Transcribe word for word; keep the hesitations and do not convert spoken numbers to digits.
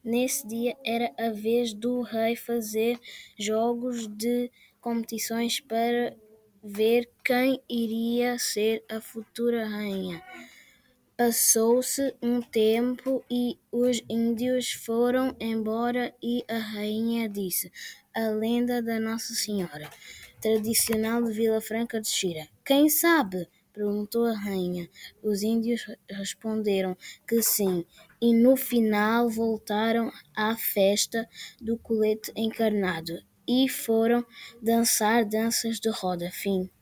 Nesse dia era a vez do rei fazer jogos de competições para ver quem iria ser a futura rainha. Passou-se um tempo e os índios foram embora e a rainha disse a lenda da Nossa Senhora, tradicional de Vila Franca de Xira. Quem sabe? Perguntou a rainha. Os índios responderam que sim, e no final voltaram à festa do colete encarnado e foram dançar danças de roda. Fim.